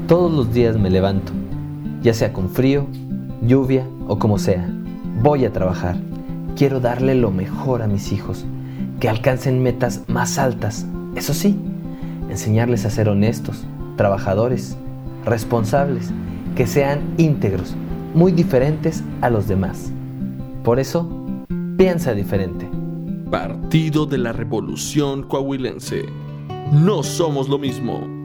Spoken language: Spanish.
Todos los días me levanto, ya sea con frío, lluvia o como sea. Voy a trabajar. Quiero darle lo mejor a mis hijos, que alcancen metas más altas. Eso sí, enseñarles a ser honestos, trabajadores, responsables, que sean íntegros, muy diferentes a los demás. Por eso, piensa diferente. Partido de la Revolución Coahuilense. No somos lo mismo.